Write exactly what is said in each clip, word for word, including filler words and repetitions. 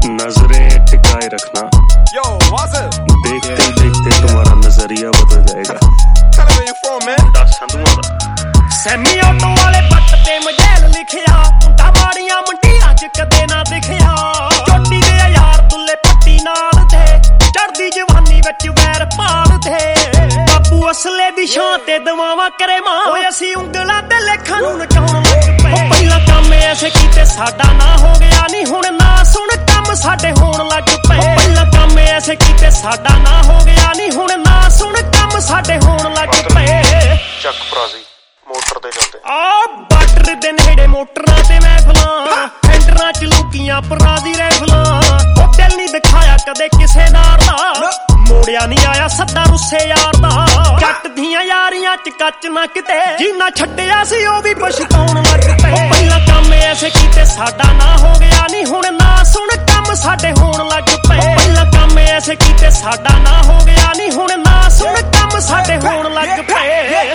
नजरें टिकाए रखना, Yo, what's up? देखते देखते तुम्हारा नजरिया बदल जाएगा। Tell me where you from, man. दस संधुआ दा सैमी ऑटो वाले पट्ट ते मजैल लिखिया, मुंडा माड़ियां मंडियां च कदे ना दिखिया। चोटी दे यार दुल्ले पट्टी नाल थे, चढ़दी जवानी विच वैर पाल थे। बापू असले दी शान ते दवावां करे मां, ओए असीं उंगलां ते लेखां नूं नचाउण लग पए। पहिला काम ऐसे कीते साडा ना हो गया नी, हुण ना सुण काम साडे होण लग पए। पहिला काम ऐसे कीते साडा ना हो गया नी, हुण ना सुण काम साडे होण लग पए। ਚੱਕ ਫਰਾਜ਼ੀ ਮੋਟਰ ਤੇ ਚੱਲਦੇ ਆ ਬਾਰਡਰ ਦੇ ਨੇੜੇ ਮੋਟਰਾਂ ਤੇ ਮਹਿਫਲਾਂ, ਹੈਂਡਰਾਂ ਚ ਲੁਕੀਆਂ ਪਰਾਜ਼ੀ ਰੈਫਲਾਂ। ਉਹ ਦਿਲ ਨਹੀਂ ਦਿਖਾਇਆ ਕਦੇ ਕਿਸੇ ਨਾਰ ਦਾ, ਮੋੜਿਆ ਨਹੀਂ ਆਇਆ ਸੱਦਾ ਰੁੱਸੇ ਯਾਰ ਦਾ। ਜੱਟ ਦੀਆਂ ਯਾਰੀਆਂ ਚ ਕੱਚ ਨਾ ਕਿਤੇ, ਜਿੰਨਾ ਛੱਡਿਆ ਸੀ ਉਹ ਵੀ ਪਛਤਾਉਣ ਲੱਗ ਪਏ। ਪਹਿਲਾਂ ਕੰਮ ਐਸੇ ਕੀਤੇ ਸਾਡਾ ਨਾ ਹੋ ਗਿਆ ਨੀ, ਹੁਣ ਨਾ ਸੁਣ ਕੰਮ ਸਾਡੇ ਹੋਣ ਲੱਗ ਪਏ। ਪਹਿਲਾਂ ਕੰਮ ਐਸੇ ਕੀਤੇ ਸਾਡਾ ਨਾ ਹੋ ਗਿਆ ਨੀ, ਹੁਣ ਨਾ ਸੁਣ ਕੰਮ ਸਾਡੇ ਹੋਣ ਲੱਗ ਪਏ।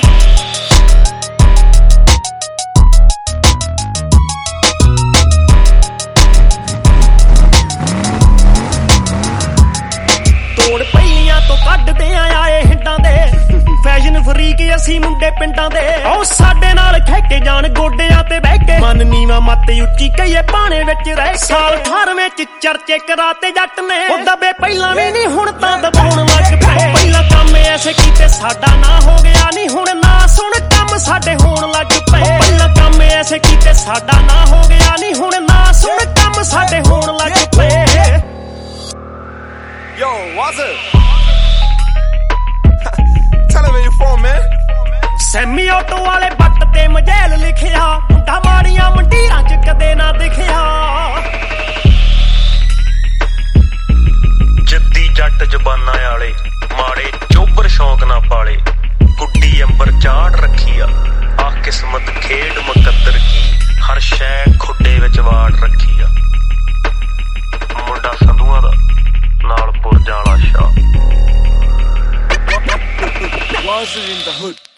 ਤੋੜ ਪਹਿਲੀਆਂ ਤੋਂ ਕੱਢਦੇ ਆਏ ਹਿੰਡਾਂ ਦੇ, ਫੈਸ਼ਨ ਫਰੀਕ ਅਸੀਂ ਮੁੰਡੇ ਪਿੰਡਾਂ ਦੇ। ਉਹ ਸਾਡੇ ਨਾਲ ਖੇਕੇ ਜਾਣ ਗੋਡਿਆਂ ਤੇ ਬਹਿ ਕੇ, ਮਨ ਨੀਵਾ ਮੱਤ ਉੱਚੀ ਕਹੀਏ ਪਾਣੇ ਵਿੱਚ ਰਹਿ। ਸਾਲ ਅਠਾਰਵੇਂ ਚ ਚਰਚੇ ਕਰਾਤੇ ਜੱਟ ਨੇ, ਉਹ ਦਬੇ ਪਹਿਲਾਂ ਵੀ ਨਹੀਂ ਹੁਣ ਤਾਂ ਦਬਾਉਣ ਲੱਗ ਪਏ। ਪਹਿਲਾਂ ਕੰਮ ਐਸੇ ਕੀਤੇ ਸਾਡਾ ਨਾ ਹੋ ਗਿਆ ਨੀ, ਹੁਣ ਨਾ ਸੁਣ ਕੰਮ ਸਾਡੇ ਹੋਣ ਲੱਗ ਪਏ। ਪਹਿਲਾਂ ਕੰਮ ਐਸੇ ਕੀਤੇ ਸਾਡਾ ਨਾ ਹੋ ਗਿਆ ਨੀ, ਹੁਣ ਨਾ ਸੁਣ ਕੰਮ ਸਾਡੇ ਹੋਣ ਲੱਗ ਪਏ। Yo, what's up? Tell me where you from, man. Semi auto ਵਾਲੇ ਪੱਟ ਤੇ ਮਜੈਲ ਲਿਖਿਆ, ਮੁੰਡਾ ਮਾੜੀਆਂ ਮੰਡੀਆਂ ਚ ਕਦੇ ਨਾ ਦਿਖਿਆ। ਜੱਦੀ ਜੱਟ ਜ਼ਬਾਨਾਂ ਵਾਲੇ, ਮਾੜੇ ਚੋਬਰ ਸ਼ੌਂਕ ਨਾ ਪਾਲੇ। ਗੁੱਡੀ ਅੰਬਰ ਚਾੜ ਰੱਖੀ ਆ, ਆ ਕਿਸਮਤ ਖੇਡ ਮੁਕੱਦਰ ਕੀ, ਹਰ ਸ਼ੈ ਖੁੱਡੇ ਵਿੱਚ ਵਾੜ ਰੱਖੀ ਆ। ਮੁੰਡਾ ਸੰਧੂਆਂ ਦਾ ਨਾਲ ਪੁਰਜਾਂ ਵਾਲਾ ਸ਼ਾਹ। Was it in the hood?